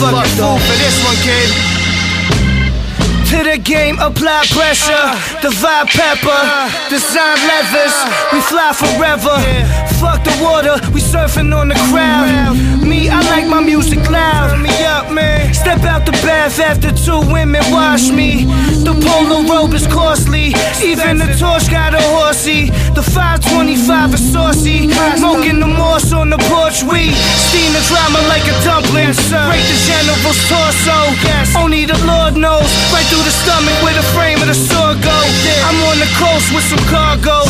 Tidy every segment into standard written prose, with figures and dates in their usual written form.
fucking fool for this one, kid. To the game, apply pressure. Divide pepper, design leathers. We fly forever. Fuck the water, we surfing on the crowd. Me, I like my music loud. Turn me up, man. Step out the bath after 2 women wash me. The polo robe is costly. Even the torch got a horsey. The 525 is saucy. Smoking the moss on the porch. We steam the drama like a dumpling. Break the general's torso. Only the Lord knows. Right through the stomach where the frame of the sword go. I'm on the coast with some cargo.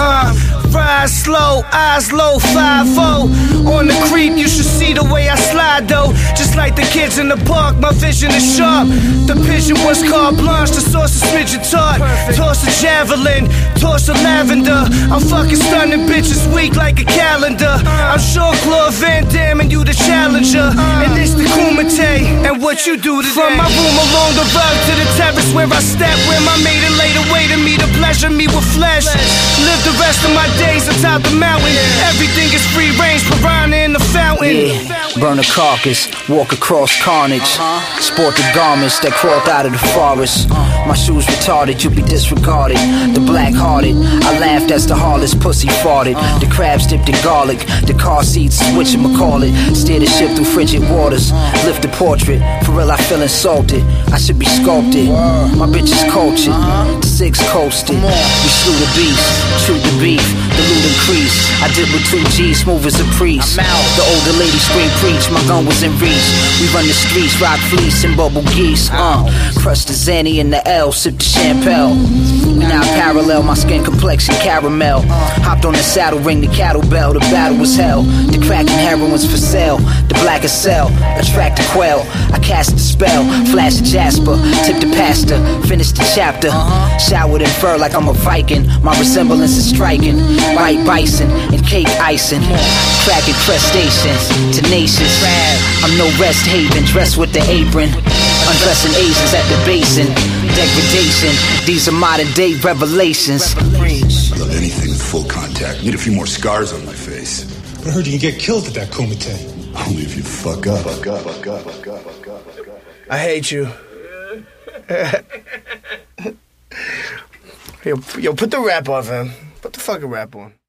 Ride slow, eyes low, 5-0. On the creep, you should see the way I slide though. Just like the kids in the park, my vision is sharp. The pigeon was carte blanche, the sauce is midget tart. Toss a javelin, toss a lavender. I'm fucking stunning bitches weak like a calendar. I'm sure Claude Van Damme and you the challenger. And it's the Kumite, and what you do today. From my room along the rug to the terrace where I step, where my maiden laid away to me to pleasure me with flesh. Live the rest of my days atop the mountain. Everything is free range, piranha in the fountain. Burn a carcass, walk across carnage. Sport the garments that crawled out of the forest. My shoes retarded, you'll be disregarded. The black-hearted, I laughed as the heartless pussy farted. The crabs dipped in garlic, the car seats switching McCall it. Steer the ship through frigid waters, lift the portrait. For real, I feel insulted, I should be sculpted. My bitch is cultured, the 6 coasted. We slew the beast, chewed the beef. The loot increased, I did with 2 G's, smooth as a priest. The older lady scream preach, my gun was in reach. We run the streets, rock fleece and bubble geese. Crushed the Zanny in the L, sip the champagne. We now parallel, my skin complexion caramel. Hopped on the saddle, ring the cattle bell, the battle was hell. The cracking heroin's for sale, the black is cell. Attract the quail, I cast the spell. Flash the Jasper, tip the pasta, finish the chapter. Showered in fur like I'm a Viking, my resemblance is striking. White bison and cake icing, cracking crustaceans, tenacious. I'm no rest haven, dressed with the apron. Undressing Asians at the basin. Degradation, these are modern day revelations. I love anything with full contact. Need a few more scars on my face. I heard you can get killed at that Kumite. Only if you fuck up. I hate you. Yo, put the rap on, fam. Put the fucking rap on.